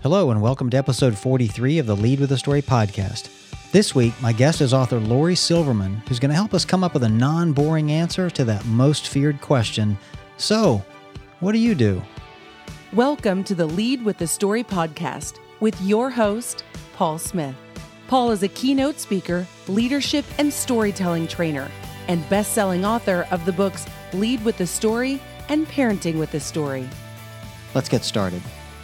Hello and welcome to episode 43 of the Lead with a Story podcast. This week, my guest is author Laurie Silverman, who's going to help us come up with a non-boring answer to that most feared question. So, what do you do? Welcome to the Lead with the Story podcast with your host, Paul Smith. Paul is a keynote speaker, leadership and storytelling trainer, and best-selling author of the books Lead with the Story and Parenting with the Story. Let's get started.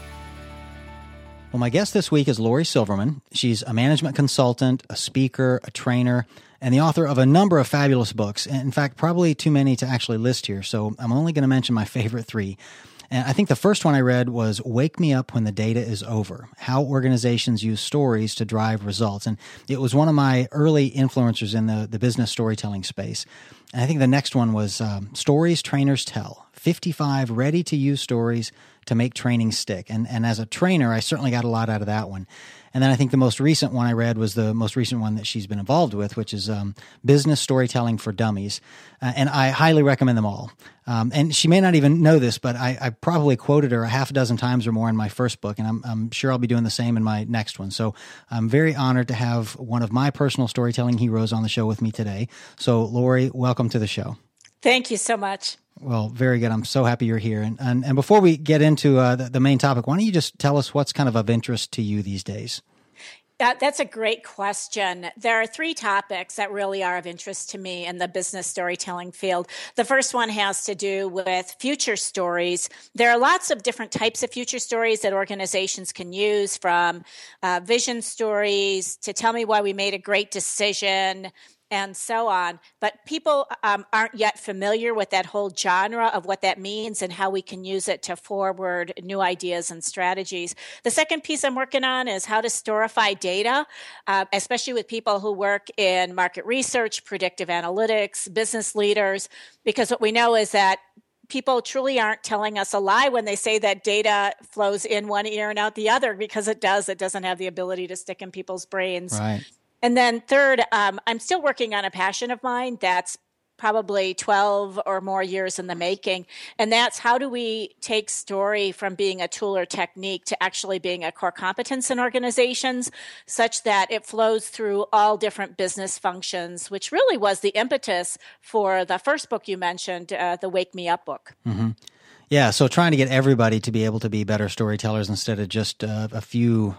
Well, my guest this week is Laurie Silverman. She's a management consultant, a speaker, a trainer, and the author of a number of fabulous books. In fact, probably too many to actually list here, so I'm only going to mention my favorite three. And I think the first one I read was Wake Me Up When the Data is Over, How Organizations Use Stories to Drive Results. And it was one of my early influencers in the business storytelling space. And I think the next one was Stories Trainers Tell, 55 ready-to-use stories to make training stick. And as a trainer, I certainly got a lot out of that one. And then I think the most recent one I read was the most recent one that she's been involved with, which is Business Storytelling for Dummies. And I highly recommend them all. And she may not even know this, but I probably quoted her a half a dozen times or more in my first book, and I'm sure I'll be doing the same in my next one. So I'm very honored to have one of my personal storytelling heroes on the show with me today. So Laurie, welcome to the show. Thank you so much. Well, very good. I'm so happy you're here. And before we get into the main topic, why don't you just tell us what's kind of interest to you these days? That's a great question. There are three topics that really are of interest to me in the business storytelling field. The first one has to do with future stories. There are lots of different types of future stories that organizations can use, from vision stories to tell me why we made a great decision, and so on. But people aren't yet familiar with that whole genre of what that means and how we can use it to forward new ideas and strategies. The second piece I'm working on is how to storify data, especially with people who work in market research, predictive analytics, business leaders, because what we know is that people truly aren't telling us a lie when they say that data flows in one ear and out the other, because it does. It doesn't have the ability to stick in people's brains. Right. And then third, I'm still working on a passion of mine that's probably 12 or more years in the making. And that's, how do we take story from being a tool or technique to actually being a core competence in organizations, such that it flows through all different business functions, which really was the impetus for the first book you mentioned, the Wake Me Up book. Mm-hmm. Yeah, so trying to get everybody to be able to be better storytellers instead of just a few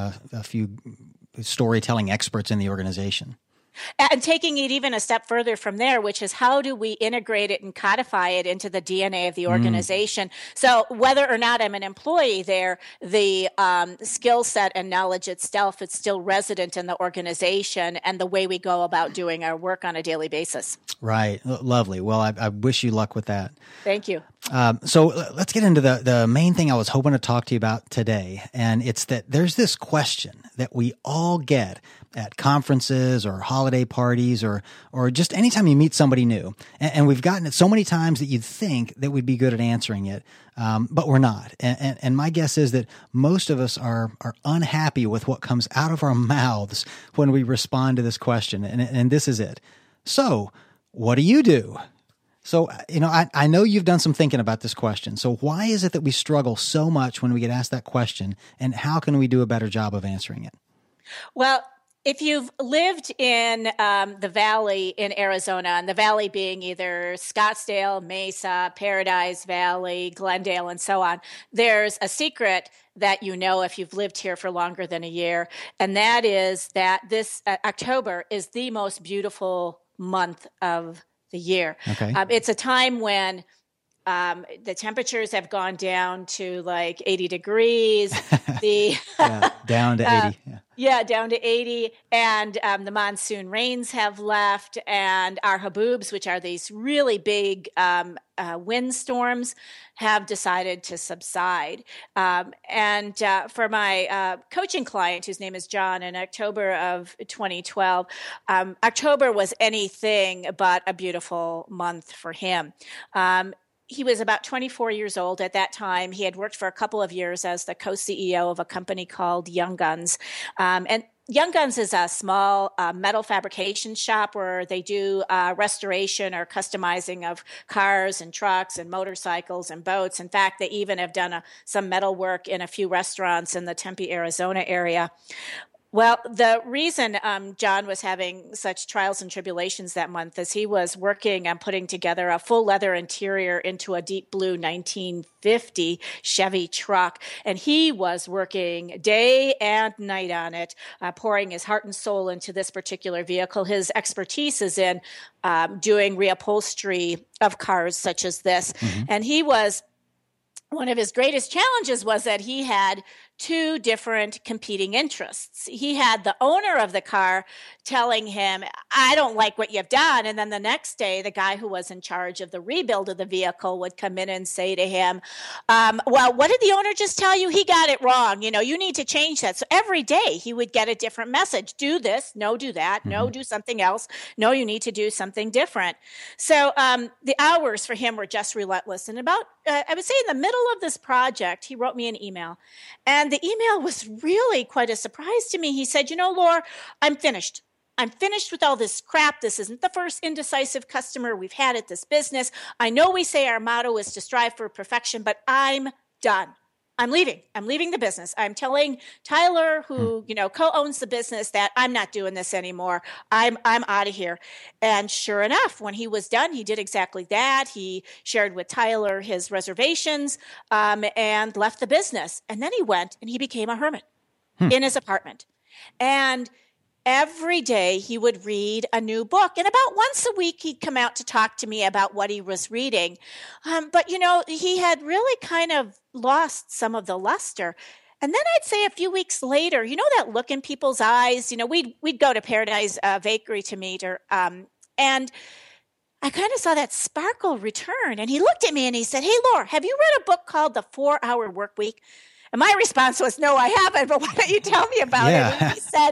storytelling experts in the organization. And taking it even a step further from there, which is, how do we integrate it and codify it into the DNA of the organization? So whether or not I'm an employee there, the skill set and knowledge itself is still resident in the organization and the way we go about doing our work on a daily basis. Right. Lovely. Well, I wish you luck with that. Thank you. So let's get into the main thing I was hoping to talk to you about today. And it's that there's this question that we all get at conferences or holiday parties or just anytime you meet somebody new. And we've gotten it so many times that you'd think that we'd be good at answering it, but we're not. And my guess is that most of us are unhappy with what comes out of our mouths when we respond to this question. And this is it. So, what do you do? So, I know you've done some thinking about this question. So why is it that we struggle so much when we get asked that question, and how can we do a better job of answering it? Well, if you've lived in the Valley in Arizona, and the Valley being either Scottsdale, Mesa, Paradise Valley, Glendale, and so on, there's a secret that you know if you've lived here for longer than a year, and that is that this October is the most beautiful month of the year. Okay. It's a time when the temperatures have gone down to like 80 degrees. Down to 80. Yeah, down to 80. And the monsoon rains have left, and our haboobs, which are these really big wind storms, have decided to subside. And for my coaching client, whose name is John, in October of 2012, October was anything but a beautiful month for him. he was about 24 years old at that time. He had worked for a couple of years as the co-CEO of a company called Young Guns. And Young Guns is a small metal fabrication shop where they do restoration or customizing of cars and trucks and motorcycles and boats. In fact, they even have done some metal work in a few restaurants in the Tempe, Arizona area. Well, the reason John was having such trials and tribulations that month is he was working on putting together a full leather interior into a deep blue 1950 Chevy truck. And he was working day and night on it, pouring his heart and soul into this particular vehicle. His expertise is in doing reupholstery of cars such as this. Mm-hmm. And one of his greatest challenges was that he had two different competing interests. He had the owner of the car telling him, I don't like what you've done. And then the next day, the guy who was in charge of the rebuild of the vehicle would come in and say to him, well, what did the owner just tell you? He got it wrong. You need to change that. So every day he would get a different message. Do this. No, do that. Mm-hmm. No, do something else. No, you need to do something different. So the hours for him were just relentless. And about, I would say in the middle of this project, he wrote me an email. And the email was really quite a surprise to me. He said, Laura, I'm finished. I'm finished with all this crap. This isn't the first indecisive customer we've had at this business. I know we say our motto is to strive for perfection, but I'm done. I'm leaving. I'm leaving the business. I'm telling Tyler, who, co-owns the business, that I'm not doing this anymore. I'm out of here. And sure enough, when he was done, he did exactly that. He shared with Tyler his reservations and left the business. And then he went and he became a hermit in his apartment. And every day he would read a new book, and about once a week he'd come out to talk to me about what he was reading. But he had really kind of lost some of the luster. And then I'd say a few weeks later, that look in people's eyes, we'd go to Paradise Bakery to meet her. And I kind of saw that sparkle return. And he looked at me and he said, hey, Laura, have you read a book called The 4-Hour Workweek? And my response was, no, I haven't, but why don't you tell me about it? And he said,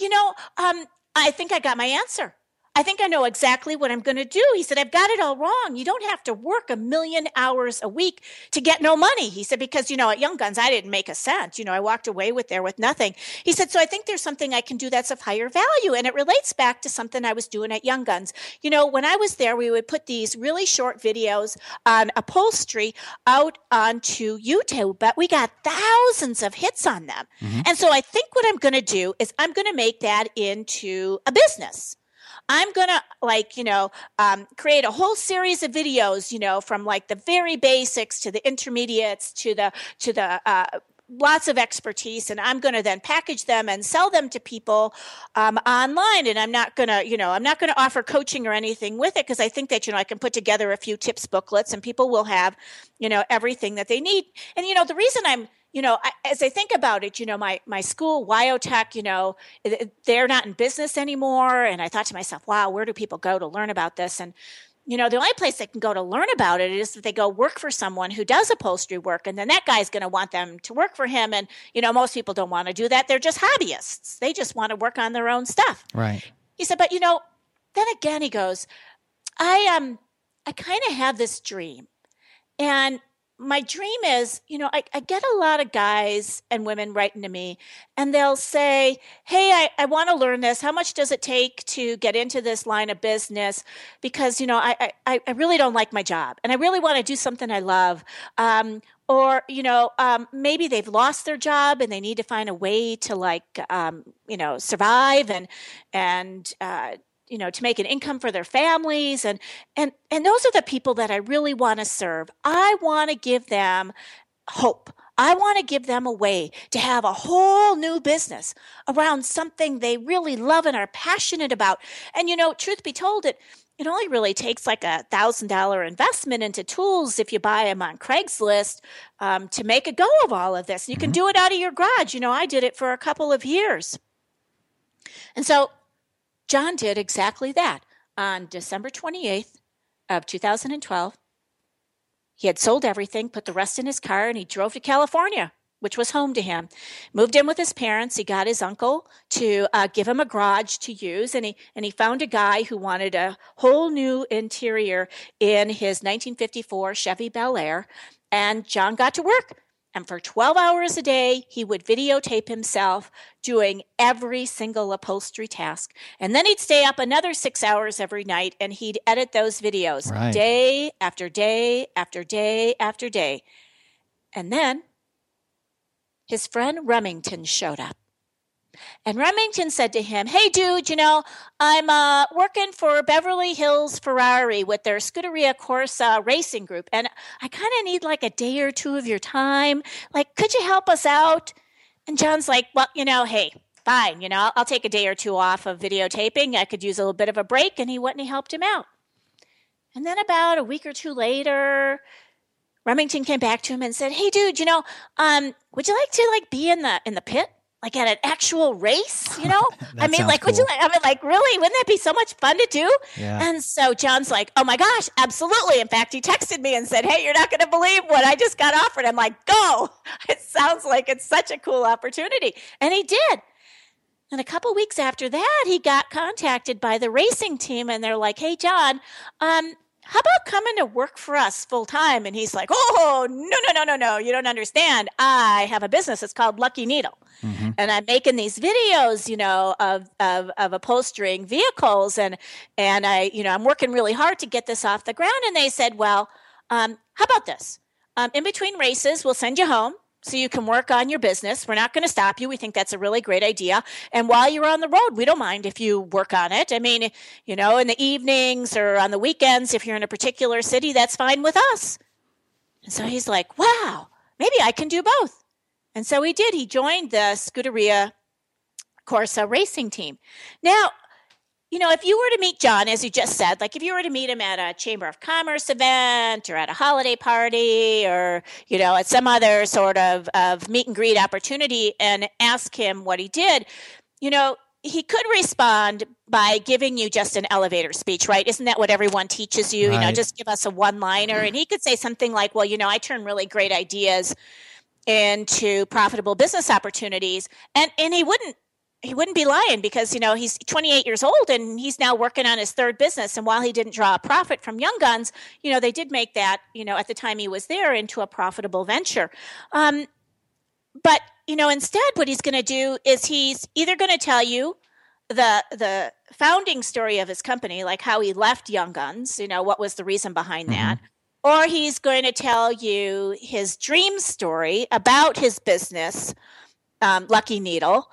I think I got my answer. I think I know exactly what I'm going to do. He said, I've got it all wrong. You don't have to work 1 million hours a week to get no money. He said, because, at Young Guns, I didn't make a cent. I walked away with nothing. He said, so I think there's something I can do that's of higher value. And it relates back to something I was doing at Young Guns. When I was there, we would put these really short videos on upholstery out onto YouTube, but we got thousands of hits on them. Mm-hmm. And so I think what I'm going to do is I'm going to make that into a business. I'm going to create a whole series of videos, from the very basics to the intermediates to the lots of expertise. And I'm going to then package them and sell them to people online. And I'm not going to offer coaching or anything with it, because I think that, I can put together a few tips booklets and people will have, everything that they need. And, the reason I'm, as I think about it, my school, WyoTech, they're not in business anymore. And I thought to myself, wow, where do people go to learn about this? And, the only place they can go to learn about it is if they go work for someone who does upholstery work. And then that guy's going to want them to work for him. And, most people don't want to do that. They're just hobbyists. They just want to work on their own stuff. Right. He said, but, then again, he goes, I kind of have this dream. And my dream is, I get a lot of guys and women writing to me and they'll say, hey, I want to learn this. How much does it take to get into this line of business? Because, I really don't like my job and I really want to do something I love. Or, maybe they've lost their job and they need to find a way to survive and to make an income for their families. And those are the people that I really want to serve. I want to give them hope. I want to give them a way to have a whole new business around something they really love and are passionate about. And, truth be told, it only really takes $1,000 investment into tools if you buy them on Craigslist to make a go of all of this. You can do it out of your garage. I did it for a couple of years. And so John did exactly that. On December 28th of 2012, he had sold everything, put the rest in his car, and he drove to California. which was home to him. Moved in with his parents. He got his uncle to give him a garage to use, and he found a guy who wanted a whole new interior in his 1954 Chevy Bel Air, and John got to work. And for 12 hours a day, he would videotape himself doing every single upholstery task. And then he'd stay up another 6 hours every night, and he'd edit those videos day after day after day after day. And then his friend Remington showed up. And Remington said to him, "Hey, dude, I'm working for Beverly Hills Ferrari with their Scuderia Corsa racing group, and I kind of need like a day or two of your time. Like, could you help us out?" And John's like, "Well, hey, fine. I'll take a day or two off of videotaping. I could use a little bit of a break." And he went and he helped him out. And then about a week or two later, Remington came back to him and said, "Hey, dude, would you like to be in the pit? Like at an actual race, Would you really, wouldn't that be so much fun to do?" Yeah. And so John's like, "Oh my gosh, absolutely." In fact, he texted me and said, "Hey, you're not going to believe what I just got offered." I'm like, "Go." It sounds like it's such a cool opportunity. And he did. And a couple weeks after that, he got contacted by the racing team, and they're like, "Hey, John, how about coming to work for us full time?" And he's like, "Oh, no. You don't understand. I have a business. It's called Lucky Needle. Mm-hmm. And I'm making these videos, of upholstering vehicles. And I'm working really hard to get this off the ground." And they said, "Well, how about this? In between races, we'll send you home so you can work on your business. We're not going to stop you. We think that's a really great idea. And while you're on the road, we don't mind if you work on it. I mean, in the evenings or on the weekends, if you're in a particular city, that's fine with us." And so he's like, "Wow, maybe I can do both." And so he did. He joined the Scuderia Corsa racing team. Now, if you were to meet John, as you just said, like if you were to meet him at a Chamber of Commerce event or at a holiday party or, at some other sort of meet and greet opportunity and ask him what he did, he could respond by giving you just an elevator speech, right? Isn't that what everyone teaches you? Right. Just give us a one-liner. And he could say something like, "Well, I turn really great ideas into profitable business opportunities." And he wouldn't be lying because, he's 28 years old and he's now working on his third business. And while he didn't draw a profit from Young Guns, they did make that, at the time he was there, into a profitable venture. But, instead what he's going to do is he's either going to tell you the founding story of his company, like how he left Young Guns, what was the reason behind that, or he's going to tell you his dream story about his business, Lucky Needle,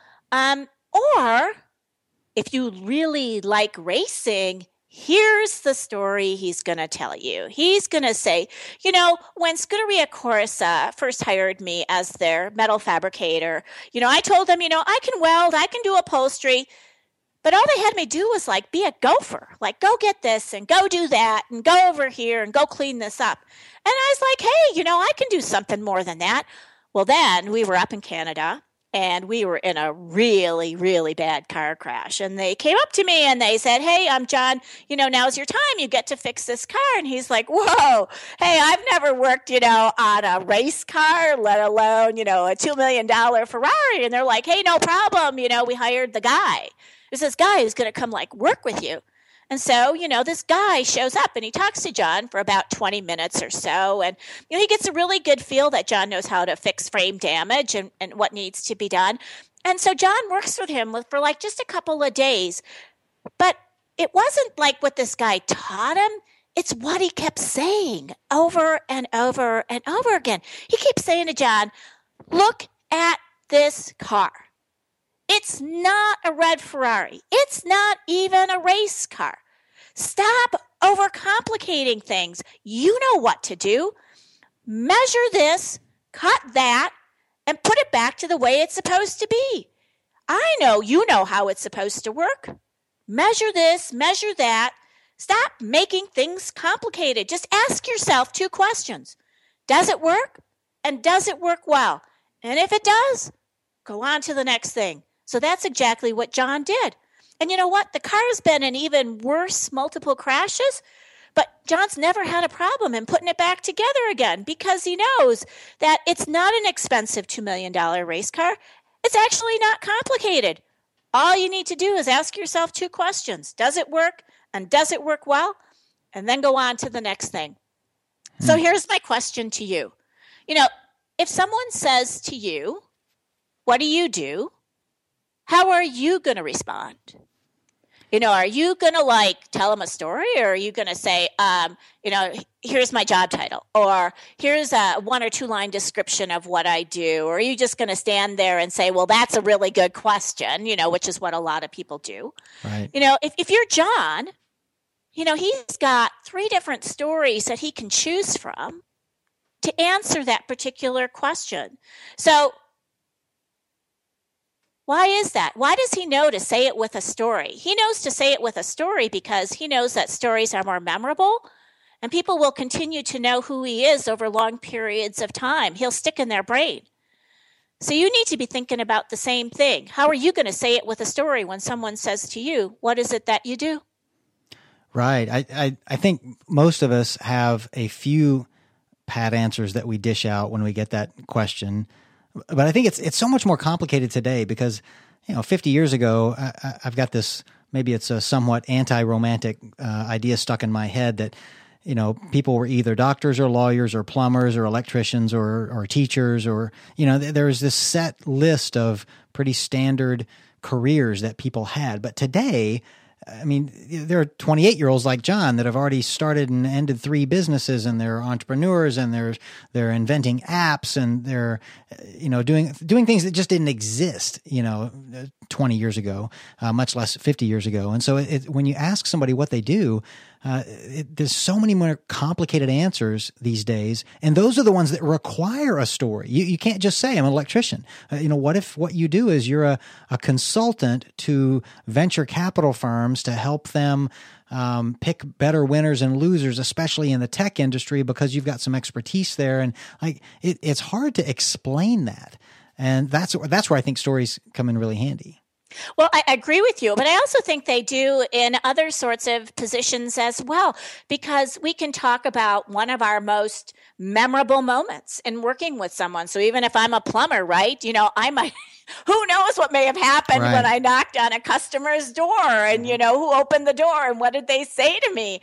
or if you really like racing, here's the story he's going to tell you. He's going to say, when Scuderia Corsa first hired me as their metal fabricator, I told them, I can weld, I can do upholstery, but all they had me do was be a gopher, go get this and go do that and go over here and go clean this up. And I was like, "Hey, I can do something more than that." Well, then we were up in Canada. And we were in a really, really bad car crash. And they came up to me and they said, "Hey, I'm John, now's your time. You get to fix this car." And he's like, "Whoa, hey, I've never worked, on a race car, let alone, a $2 million Ferrari." And they're like, "Hey, no problem. We hired the guy. There's this guy who's going to come work with you." And so, this guy shows up and he talks to John for about 20 minutes or so. And, he gets a really good feel that John knows how to fix frame damage and what needs to be done. And so John works with him for just a couple of days. But it wasn't what this guy taught him. It's what he kept saying over and over and over again. He keeps saying to John, "Look at this car. It's not a red Ferrari. It's not even a race car. Stop overcomplicating things. You know what to do. Measure this, cut that, and put it back to the way it's supposed to be. I know you know how it's supposed to work. Measure this, measure that. Stop making things complicated. Just ask yourself 2 questions. Does it work? And does it work well? And if it does, go on to the next thing." So that's exactly what John did. And you know what? The car's been in even worse multiple crashes, But John's never had a problem in putting it back together again because he knows that it's not an expensive $2 million race car. It's actually not complicated. All you need to do is ask yourself 2 questions. Does it work? And does it work well? And then go on to the next thing. So here's my question to you. If someone says to you, what do? How are you going to respond? Are you going to tell them a story, or are you going to say, here's my job title, or here's a 1 or 2 line description of what I do? Or are you just going to stand there and say, well, that's a really good question, which is what a lot of people do. Right. If you're John, he's got 3 different stories that he can choose from to answer that particular question. So why is that? Why does he know to say it with a story? He knows to say it with a story because he knows that stories are more memorable and people will continue to know who he is over long periods of time. He'll stick in their brain. So you need to be thinking about the same thing. How are you going to say it with a story when someone says to you, what is it that you do? Right. I think most of us have a few pat answers that we dish out when we get that question. But I think it's so much more complicated today because, 50 years ago, I've got this, maybe it's a somewhat anti-romantic idea stuck in my head that, people were either doctors or lawyers or plumbers or electricians or teachers or, there was this set list of pretty standard careers that people had. But today, there are 28-year-olds like John that have already started and ended 3 businesses, and they're entrepreneurs, and they're inventing apps, and they're doing things that just didn't exist 20 years ago, much less 50 years ago. And so when you ask somebody what they do, there's so many more complicated answers these days, and those are the ones that require a story. You can't just say, I'm an electrician. What if what you do is you're a consultant to venture capital firms to help them pick better winners and losers, especially in the tech industry, because you've got some expertise there, and it's hard to explain that, and that's where I think stories come in really handy. Well, I agree with you, but I also think they do in other sorts of positions as well, because we can talk about one of our most memorable moments in working with someone. So even if I'm a plumber, right, I might, who knows what may have happened when I knocked on a customer's door and, who opened the door and what did they say to me?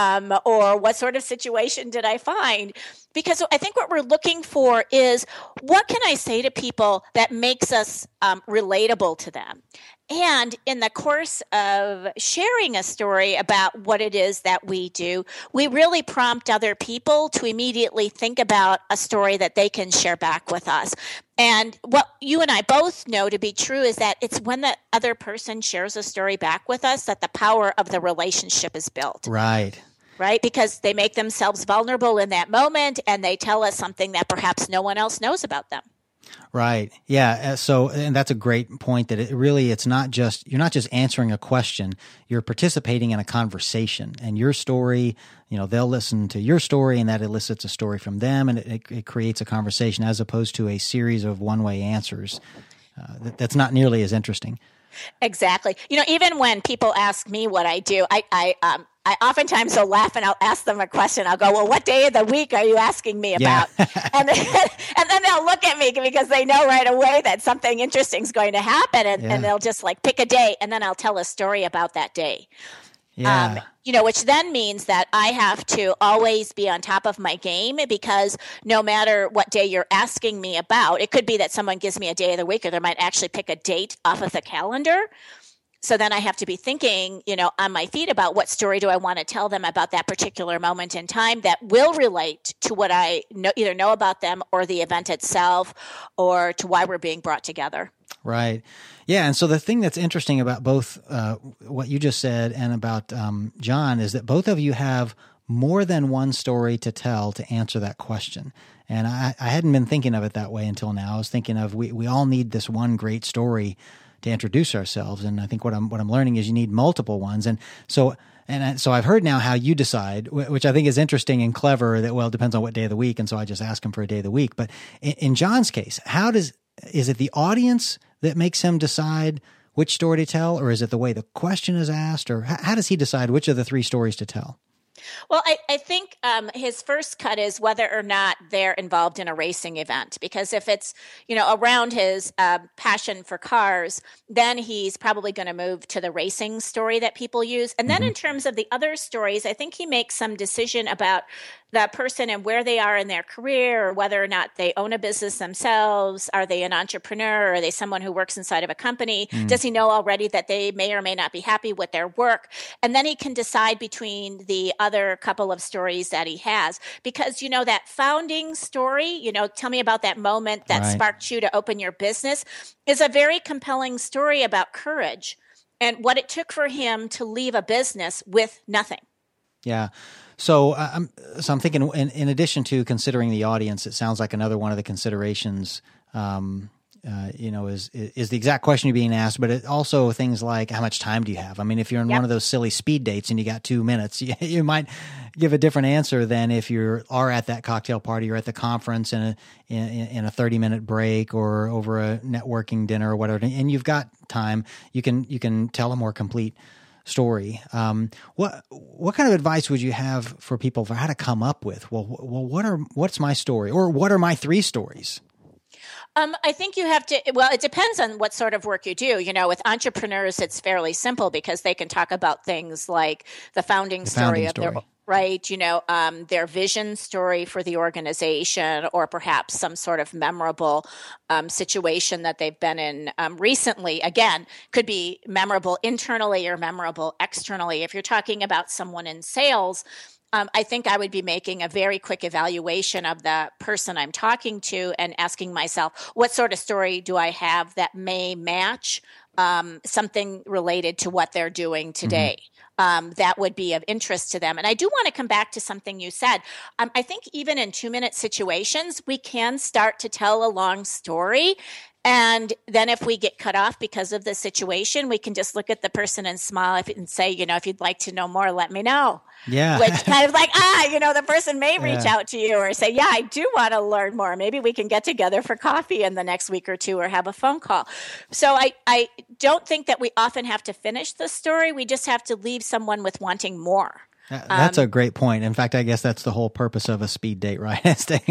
Or what sort of situation did I find? Because I think what we're looking for is, what can I say to people that makes us relatable to them? And in the course of sharing a story about what it is that we do, we really prompt other people to immediately think about a story that they can share back with us. And what you and I both know to be true is that it's when the other person shares a story back with us that the power of the relationship is built. Right. Right? Because they make themselves vulnerable in that moment and they tell us something that perhaps no one else knows about them. Right. Yeah. So, and that's a great point, that it's not just, you're not just answering a question, you're participating in a conversation, and your story, they'll listen to your story and that elicits a story from them, and it creates a conversation as opposed to a series of one-way answers. That's not nearly as interesting. Exactly. Even when people ask me what I do, I oftentimes will laugh and I'll ask them a question. I'll go, well, what day of the week are you asking me about? Yeah. and then they'll look at me because they know right away that something interesting is going to happen. And they'll just pick a day, and then I'll tell a story about that day. Yeah. Which then means that I have to always be on top of my game, because no matter what day you're asking me about, it could be that someone gives me a day of the week, or they might actually pick a date off of the calendar. So then I have to be thinking, on my feet about what story do I want to tell them about that particular moment in time that will relate to what I either know about them or the event itself, or to why we're being brought together. Right. Yeah. And so the thing that's interesting about both what you just said and about John is that both of you have more than one story to tell to answer that question. And I hadn't been thinking of it that way until now. I was thinking of we all need this one great story to introduce ourselves. And I think what I'm learning is you need multiple ones. And so I've heard now how you decide, which I think is interesting and clever, that, well, it depends on what day of the week. And so I just ask him for a day of the week. But in John's case, is it the audience that makes him decide which story to tell, or is it the way the question is asked, or how does he decide which of the 3 stories to tell? Well, I think his first cut is whether or not they're involved in a racing event, because if it's, around his passion for cars, then he's probably going to move to the racing story that people use. And then in terms of the other stories, I think he makes some decision about the person and where they are in their career, or whether or not they own a business themselves. Are they an entrepreneur? Are they someone who works inside of a company? Does he know already that they may or may not be happy with their work? And then he can decide between the other couple of stories that he has. Because, that founding story, tell me about that moment that sparked you to open your business, is a very compelling story about courage and what it took for him to leave a business with nothing. Yeah. So I'm thinking, in addition to considering the audience, it sounds like another one of the considerations, is the exact question you're being asked, but it also things like, how much time do you have? I mean, if you're in one of those silly speed dates and you got 2 minutes, you might give a different answer than if you are at that cocktail party or at the conference in a 30-minute break or over a networking dinner or whatever, and you've got time. You can tell a more complete story. What kind of advice would you have for people for how to come up with, what's my story, or what are my 3 stories? I think you have to, it depends on what sort of work you do. With entrepreneurs, it's fairly simple because they can talk about things like the founding story of their, their vision story for the organization, or perhaps some sort of memorable situation that they've been in recently. Again, could be memorable internally or memorable externally. If you're talking about someone in sales, I think I would be making a very quick evaluation of the person I'm talking to and asking myself, what sort of story do I have that may match something related to what they're doing today? That would be of interest to them. And I do want to come back to something you said. I think even in 2-minute situations, we can start to tell a long story. And then if we get cut off because of the situation, we can just look at the person and smile and say, if you'd like to know more, let me know. Yeah. Which kind of like, the person may reach out to you or say, yeah, I do want to learn more. Maybe we can get together for coffee in the next week or 2 or have a phone call. So I don't think that we often have to finish the story. We just have to leave someone with wanting more. That's a great point. In fact, I guess that's the whole purpose of a speed date, right?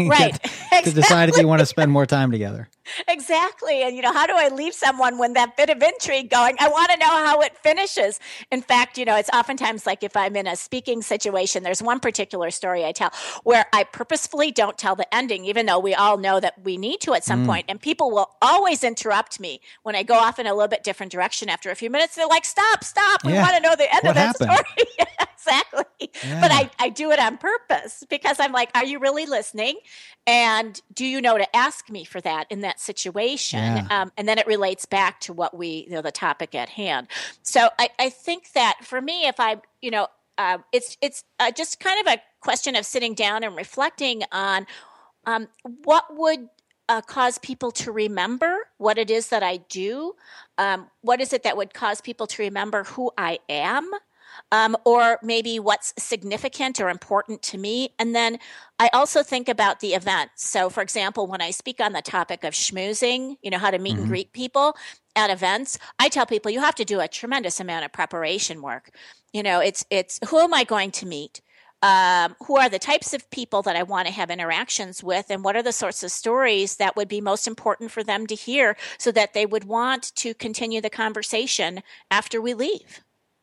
To decide if you want to spend more time together. Exactly. And, how do I leave someone when that bit of intrigue going, I want to know how it finishes. In fact, it's oftentimes like if I'm in a speaking situation, there's one particular story I tell where I purposefully don't tell the ending, even though we all know that we need to at some point. And people will always interrupt me when I go off in a little bit different direction. After a few minutes, they're like, stop. We want to know the end of that story. Exactly. Yeah. But I do it on purpose because I'm like, are you really listening? And do you know to ask me for that in that situation? Yeah. And then it relates back to what the topic at hand. So I think that for me, if I, it's just kind of a question of sitting down and reflecting on what would cause people to remember what it is that I do. What is it that would cause people to remember who I am? Or maybe what's significant or important to me. And then I also think about the event. So, for example, when I speak on the topic of schmoozing, how to meet and greet people at events, I tell people you have to do a tremendous amount of preparation work. It's who am I going to meet? Who are the types of people that I want to have interactions with, and what are the sorts of stories that would be most important for them to hear so that they would want to continue the conversation after we leave?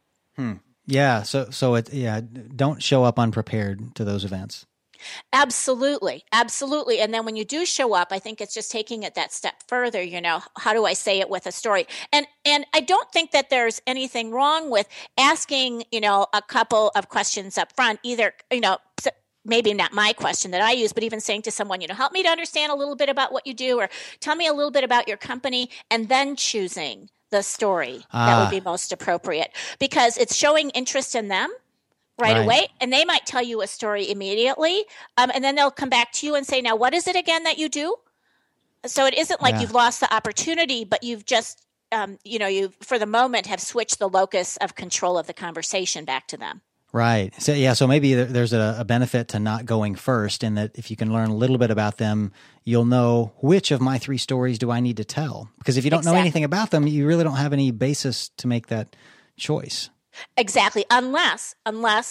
Yeah. So don't show up unprepared to those events. Absolutely. And then when you do show up, I think it's just taking it that step further, how do I say it with a story? And I don't think that there's anything wrong with asking, a couple of questions up front, either, maybe not my question that I use, but even saying to someone, help me to understand a little bit about what you do, or tell me a little bit about your company, and then choosing the story that would be most appropriate, because it's showing interest in them right away. And they might tell you a story immediately. And then they'll come back to you and say, now, what is it again that you do? So it isn't like you've lost the opportunity, but you've just, you for the moment have switched the locus of control of the conversation back to them. Right. So maybe there's a benefit to not going first, in that if you can learn a little bit about them, you'll know which of my 3 stories do I need to tell. Because if you don't know anything about them, you really don't have any basis to make that choice. Exactly. Unless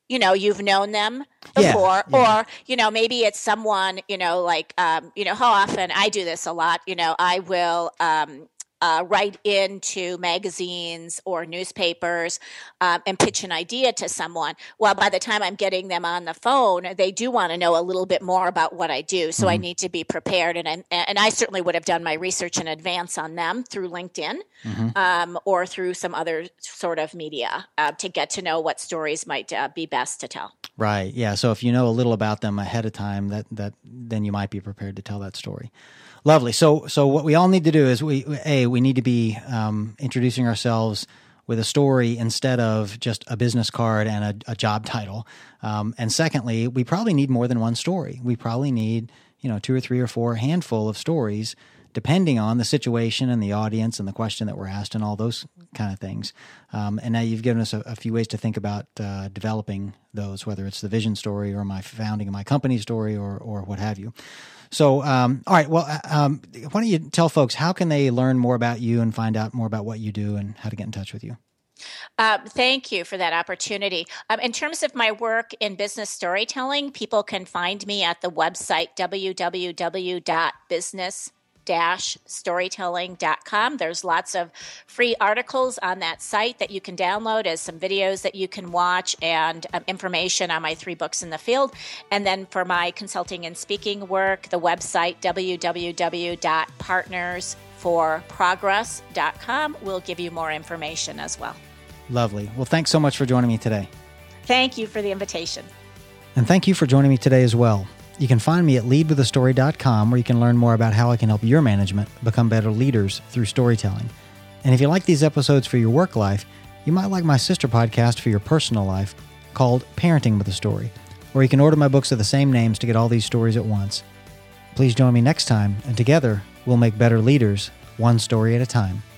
you've known them before, Yeah. or, maybe it's someone, like, how often I do this a lot, I will, write into magazines or newspapers and pitch an idea to someone. Well, by the time I'm getting them on the phone, they do want to know a little bit more about what I do. So I need to be prepared. And I certainly would have done my research in advance on them through LinkedIn or through some other sort of media to get to know what stories might be best to tell. Right. Yeah. So if you know a little about them ahead of time, that then you might be prepared to tell that story. Lovely. So what we all need to do is we need to be introducing ourselves with a story instead of just a business card and a job title. And secondly, we probably need more than one story. We probably need 2 or 3 or 4 handful of stories, depending on the situation and the audience and the question that we're asked and all those kind of things. And now you've given us a few ways to think about developing those, whether it's the vision story or my founding of my company story or what have you. So, all right, well, why don't you tell folks, how can they learn more about you and find out more about what you do and how to get in touch with you? Thank you for that opportunity. In terms of my work in business storytelling, people can find me at the website www.business-storytelling.com. There's lots of free articles on that site that you can download, as some videos that you can watch, and information on my 3 books in the field. And then for my consulting and speaking work, the website www.partnersforprogress.com will give you more information as well. Lovely. Well, thanks so much for joining me today. Thank you for the invitation. And thank you for joining me today as well. You can find me at leadwithastory.com, where you can learn more about how I can help your management become better leaders through storytelling. And if you like these episodes for your work life, you might like my sister podcast for your personal life called Parenting with a Story, where you can order my books of the same names to get all these stories at once. Please join me next time, and together we'll make better leaders, one story at a time.